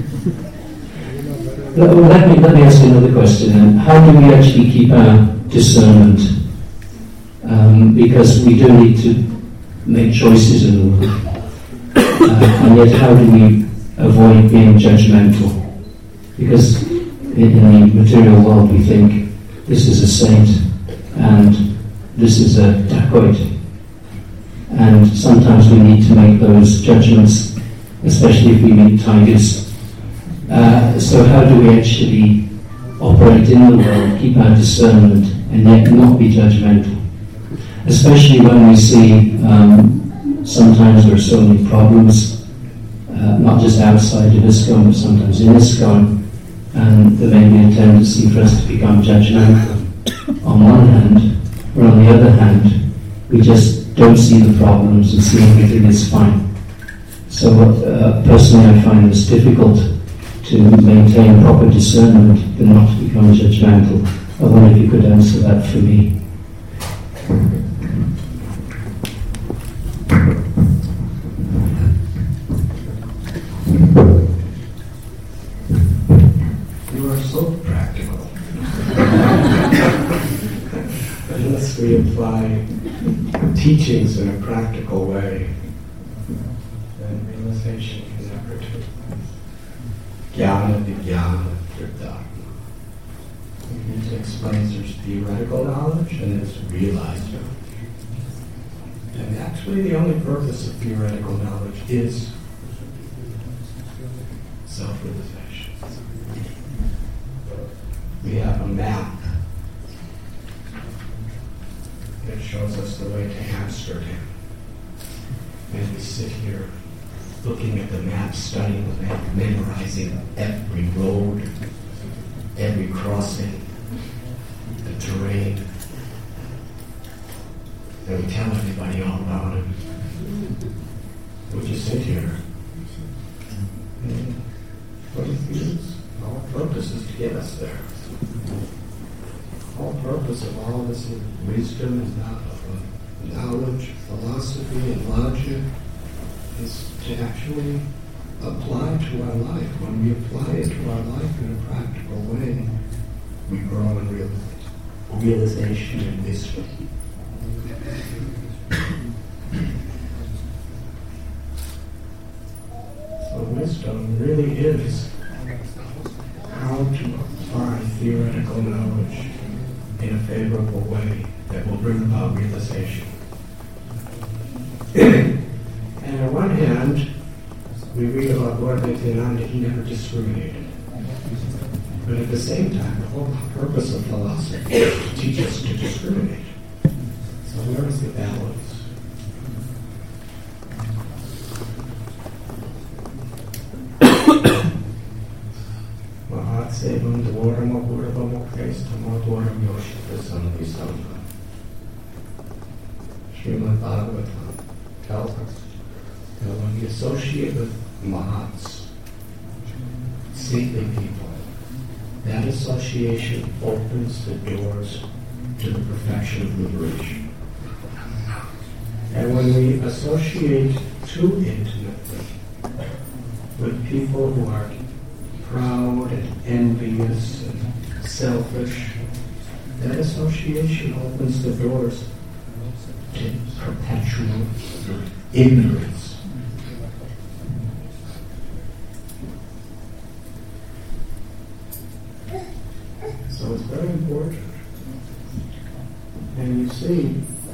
Well, let me, let me ask you another question then. How do we actually keep our discernment? Um, because we do need to make choices in the world. Uh, and yet how do we avoid being judgmental? Because in, in the material world we think this is a saint and this is a dacoit. And sometimes we need to make those judgments, especially if we meet tigers. Uh, so how do we actually operate in the world, keep our discernment, and yet not be judgmental? Especially when we see um, sometimes there are so many problems, uh, not just outside of ISKCON, but sometimes in ISKCON, and there may be a tendency for us to become judgmental on one hand, or on the other hand, we just don't see the problems and see everything is fine. So uh, personally I find this difficult to maintain proper discernment but not to become judgmental. I wonder if you could answer that for me. You are so practical. Unless we apply teachings in a practical way, then realization can never take place. Jnana vijnana dharma. It explains there's theoretical knowledge and there's realized knowledge. And actually the only purpose of theoretical knowledge is self-realization. We have a map that shows us the way to Amsterdam. And we sit here looking at the map, studying the map, memorizing every road, every crossing, the terrain. And we tell everybody all about it. We just sit here. And what is this? Our purpose is to get us there. The whole purpose of all this wisdom and knowledge, philosophy, and logic is to actually apply to our life. When we apply it to our life in a practical way, we grow in real realization and wisdom. So wisdom really is how to apply theoretical knowledge in a favorable way that will bring about realization. And on one hand, we read about Lord Nityananda, he never discriminated. But at the same time, the whole purpose of philosophy is to teach us to discriminate. So where is the balance? Mahat Sevam Dwaram Apurva Mukhes Tamadwaram Yoshitasan Visamba. Srimad Bhagavatam tells us that when we associate with Mahats, saintly people, that association opens the doors to the perfection of liberation. And when we associate too intimately with people who are proud and envious and selfish, that association opens the doors to perpetual ignorance. So it's very important. And you see,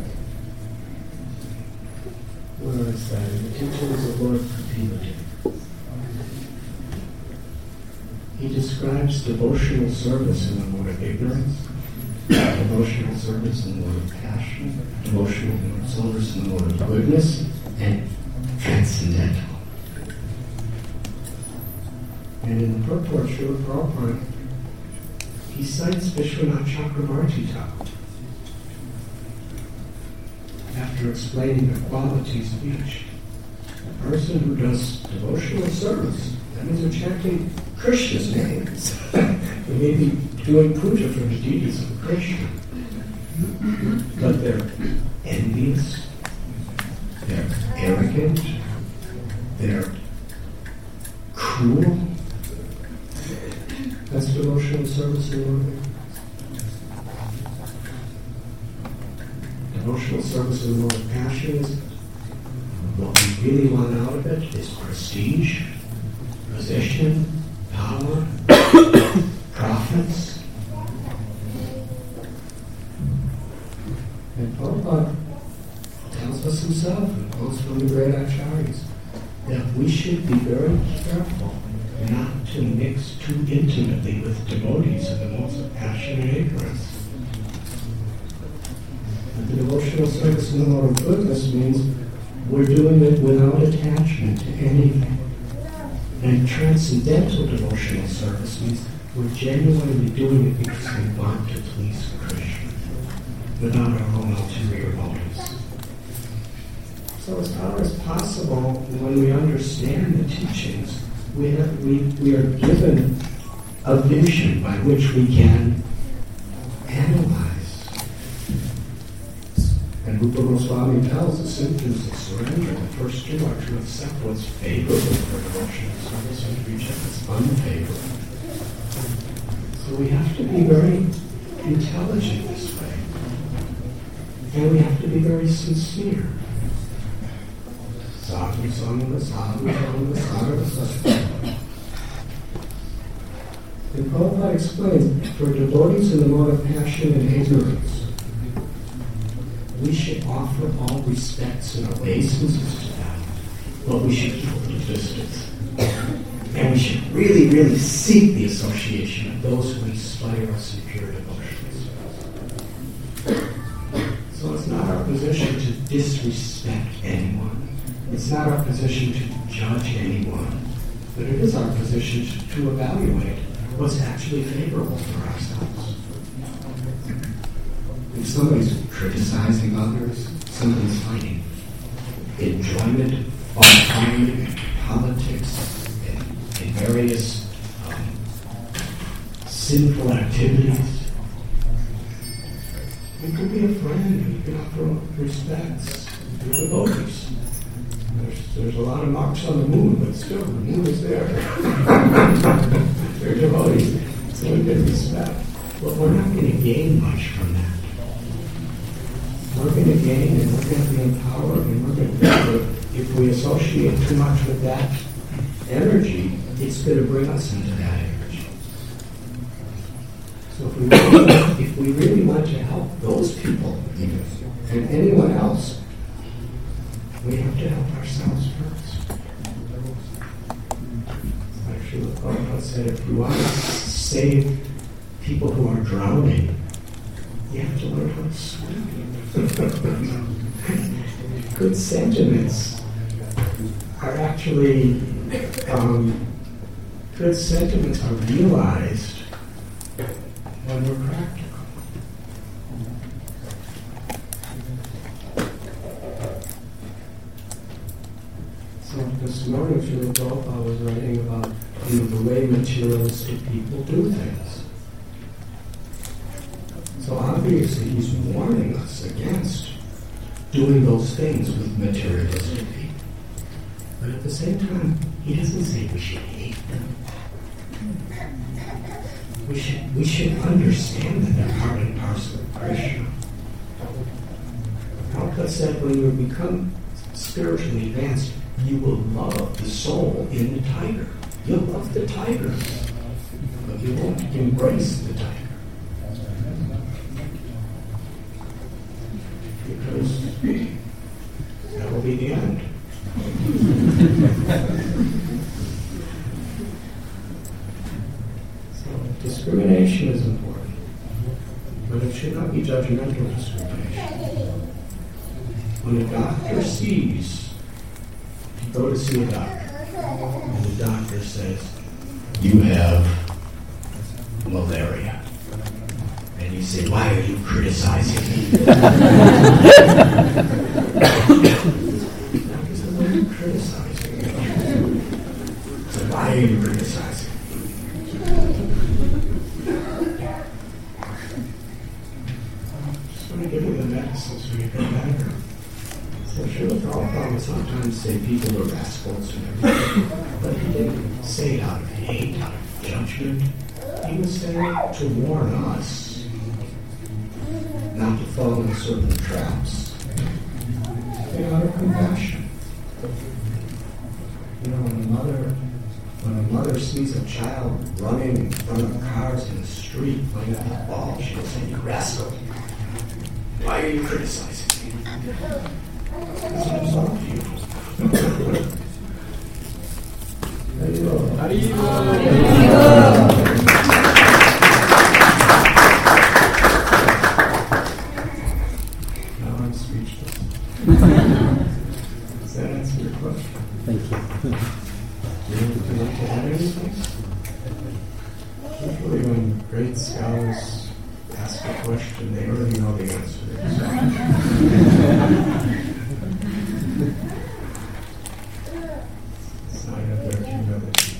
where is that? In the teachings of Lord Kapilati. He describes devotional service in the mode of ignorance, devotional service in the mode of passion, devotional service in the mode of goodness, and transcendental. And in the purport, Srila Prabhupada, he cites Vishwanath Chakravarti Thakur after explaining the qualities of each. A person who does devotional service, that means they're chanting Krishna's names. They may be doing puja for the deities of Krishna, but they're envious, they're arrogant, they're cruel. That's devotional service in the world. Devotional service in the world of passion is what we really want out of it is prestige, position, power, profits. And Prabhupada tells us himself, and quotes from the great acharyas, that we should be very careful not to mix too intimately with devotees of the modes of passion and ignorance. And the devotional service in the Lord of goodness means we're doing it without attachment to anything. And transcendental devotional service means we're genuinely doing it because we want to please Krishna, without our own ulterior motives. So as far as possible, when we understand the teachings, we, have, we, we are given a vision by which we can analyze. And Rupa Goswami tells the symptoms of surrender. The first two are to accept what's favorable for devotional service and to reject what's unfavorable. So we have to be very intelligent this way. And we have to be very sincere. Sadhu sangha, sadhu sangha, sadhu sangha. And Prabhupada explains, for devotees in the mode of passion and ignorance, we should offer all respects and obeisances to them, but we should keep a little distance. And we should really, really seek the association of those who inspire us in pure devotion. So it's not our position to disrespect anyone. It's not our position to judge anyone. But it is our position to, to evaluate what's actually favorable for ourselves. If somebody's criticizing others, somebody's finding enjoyment, autonomy, politics, and, and various um, sinful activities, you can be a friend, you can offer respects to the devotees. There's, there's a lot of marks on the moon, but still, the moon is there. They're devotees, so we can respect. But we're not going to gain much from that. We're going to gain and we're going to be empowered and we're going to, if we associate too much with that energy, it's going to bring us into that energy. So if we really, if we really want to help those people, even, and anyone else, we have to help ourselves first. Actually, the Prabhupada said, if you want to save people who are drowning, you have to learn how to swim. Good sentiments are actually, um, good sentiments are realized when we're practical. So this morning, Srila Prabhupada was writing about, you know, the way materialistic people do things. So obviously he's warning us against doing those things with materialistic people. But at the same time, he doesn't say we should hate them. We should, we should understand that they're part and parcel of Krishna. Prabhupada said when you become spiritually advanced, you will love the soul in the tiger. You'll love the tiger, but you won't embrace the tiger. Because that will be the end. So discrimination is important, but it should not be judgmental discrimination. When a doctor sees, you go to see a doctor, and the doctor says, you have malaria. And you say, why are you criticizing me? Because I'm criticizing you. So why are you criticizing me? Just want to give you the medicine so you get better. So Srila Prabhupada would sometimes say people are rascals and everything, but he didn't say it out of hate, out of judgment. He was saying to warn us not to fall into certain traps. And out of compassion. You know, when a mother when a mother sees a child running in front of cars in the street playing with a ball, she'll say, you rascal. Why are you criticizing me? Because I love you. There you go. Haribo. Now I'm speechless. Does that answer your question? Thank you. Do you want to add anything? Usually when great scholars ask a question, they already know the answer. Sign of their humility.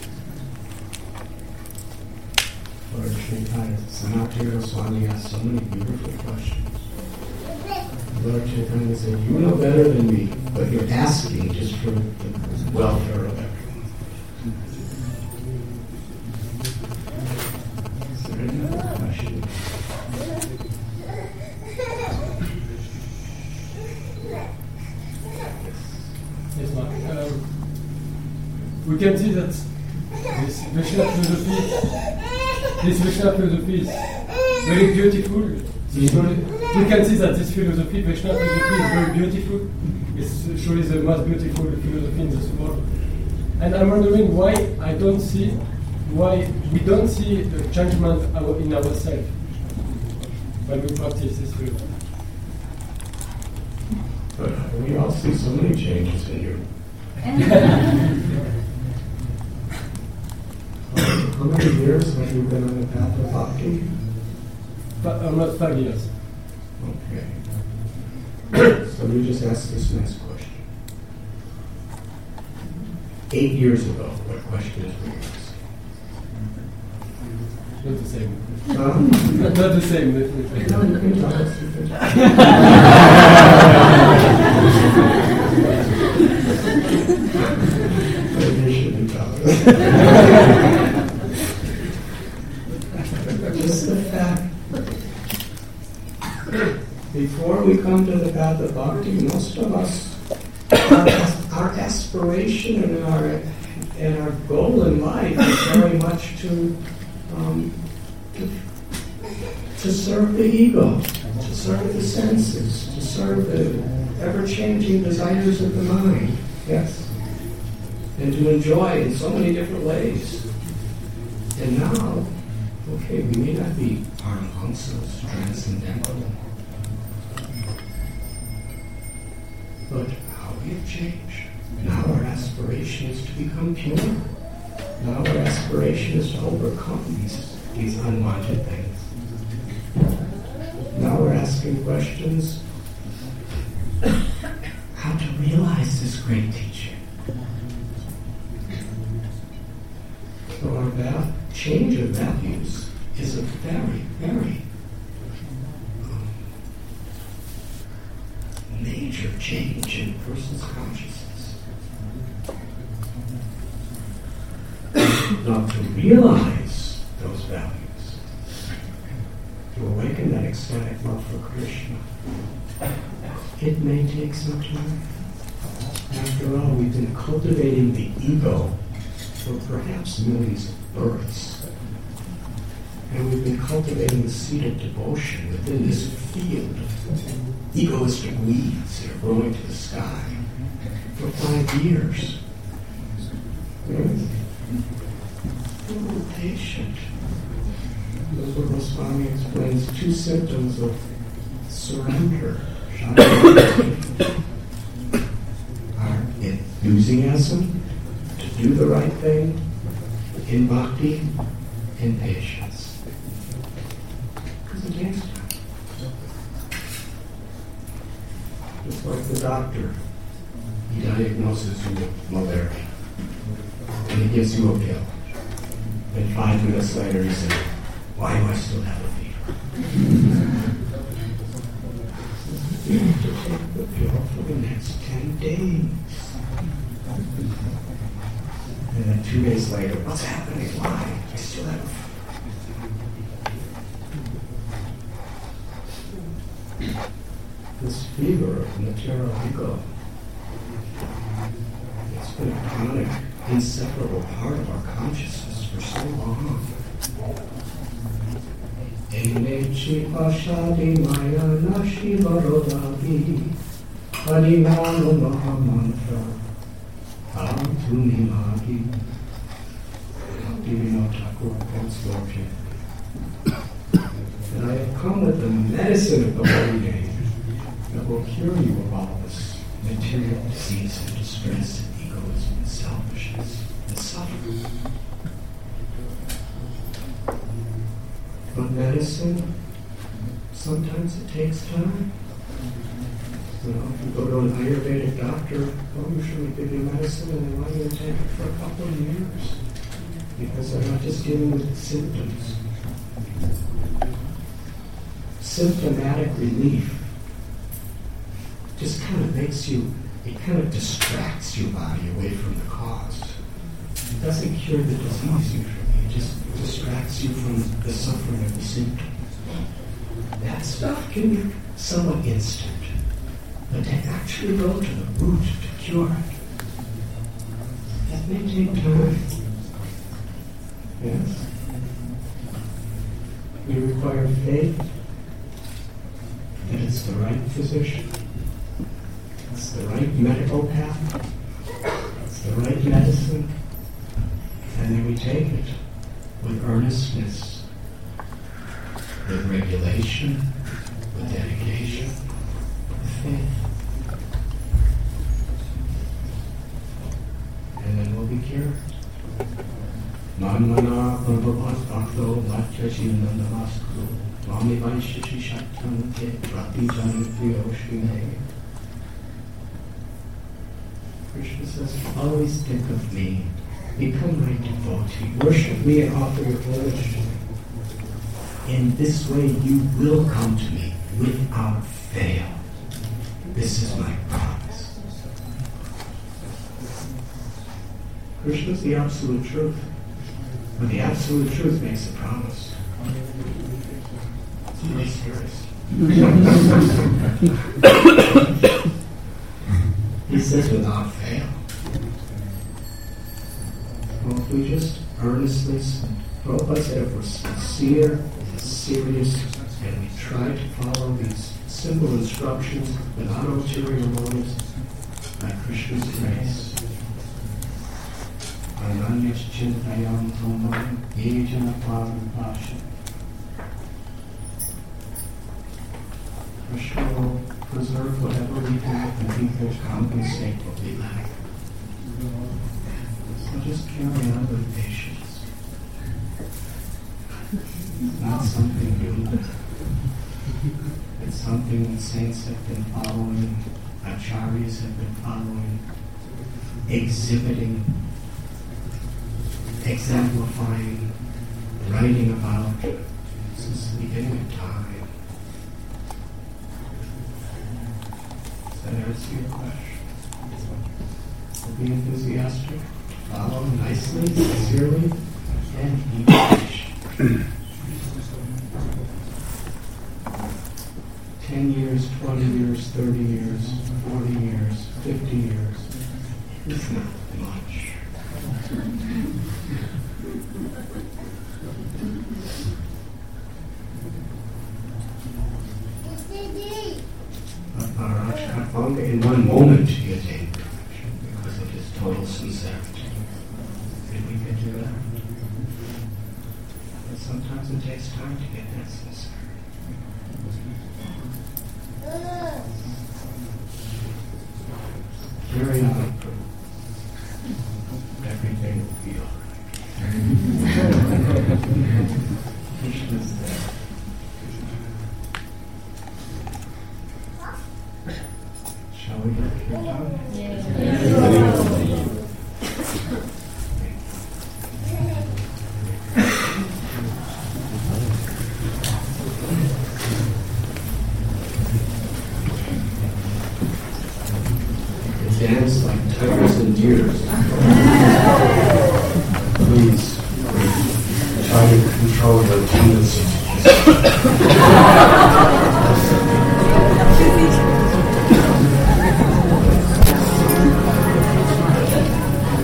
Lord Chaitanya, Sanatana Swami asked so many beautiful questions. Lord Chaitanya said, you know better than me, but you're asking just for the welfare of everyone. Is there any other question? Yes, Mark. Um, we can see that this Vaishnava philosophy, this Vaishnava philosophy is very beautiful. We can see that this philosophy, Vaishnava philosophy, is very beautiful. It's surely the most beautiful philosophy in this world. And I'm wondering why I don't see, why we don't see the changement in ourselves when we practice this philosophy. But we all see so many changes in you. How many years have you been on the path of bhakti? But almost five years. Okay. So you just ask this next question. Eight years ago, what questions were you asking? Not the same. Huh? Not, not the same, definitely. No, you can tell us. You can tell us. Maybe you shouldn't tell us. Just the fact, before we come to the path of bhakti, most of us, our, our aspiration and our and our goal in life is very much to um, to, to serve the ego, to serve the senses, to serve the ever-changing desires of the mind. Yes, and to enjoy in so many different ways. And now, okay, we may not be Paramahamsas, transcendental, but how we have changed. Now our aspiration is to become pure. Now our aspiration is to overcome these, these unwanted things. Now we're asking questions how to realize this great teaching. So our va- change of values is a very, very um, major change in a person's consciousness. Now, to realize those values, to awaken that ecstatic love for Krishna, it may take some time. After all, we've been cultivating the ego for perhaps millions of births. And we've been cultivating the seed of devotion within this field of egoistic weeds that are growing to the sky for five years. Really? Be a little patient. That's what Goswami explains, two symptoms of surrender. Our enthusiasm to do the right thing in bhakti, in patience. Because it takes time. Just like the doctor, he diagnoses you with malaria, and he gives you a pill. And five minutes later he says, why do I still have a fever? You have to take the pill for the next ten days. And then two days later, what's happening? Why? I still have a fever. This fever of material ego, it's been a chronic, inseparable part of our consciousness for so long. Ene chipa shadi maya nashi varodagi harinamo mahamantra atuni magi. Bhaktivinoda Thakur quotes Lord Chaitanya. And I have come with the medicine of the holy name that will cure you of all this material disease and distress and egoism and selfishness and suffering. But medicine, sometimes it takes time. You know, if you go to an Ayurvedic doctor, they'll usually give you medicine and they want you to take it for a couple of years. Because they're not just dealing with symptoms. Symptomatic relief just kind of makes you, it kind of distracts your body away from the cause. It doesn't cure the disease usually. It just distracts you from the suffering of the symptom. That stuff can be somewhat instant. But to actually go to the root to cure it, that may take time. Yes? We require faith that it's the right physician. It's the right medical path. It's the right medicine. And then we take it with earnestness, with regulation, with dedication, with faith. And then we'll be cured. Manmana Prabhupada Vatchajina Namaskuru Mami Vaishishi Shaktante Rati Janityoshine. Krishna says, always think of me. Become my devotee. Worship me and offer your homage to me. In this way you will come to me without fail. This is my promise. Krishna is the absolute truth. But the absolute truth makes a promise. It's very serious. He says without fail. Well, if we just earnestly, Prabhupada said if we're sincere and serious and we try to follow these simple instructions without ulterior motives, by Krishna's grace, Ananyas chintayam tamam yejana paripasha. Krishna will preserve whatever we have and he will compensate what we lack. So just carry on with patience. It's not something new. It's something that saints have been following, acharyas have been following, exhibiting, exemplifying, writing about since the beginning of time. Does that answer your question? So be enthusiastic, follow nicely, sincerely, and be patient. Ten years, twenty years, thirty years, forty years, fifty years. It's not much. But Maharaj Katpanga in one moment he attained perfection because of his total sincerity. And we can do that. But sometimes it takes time to get that sincere. Carry on. Everything will be all right. Krishna's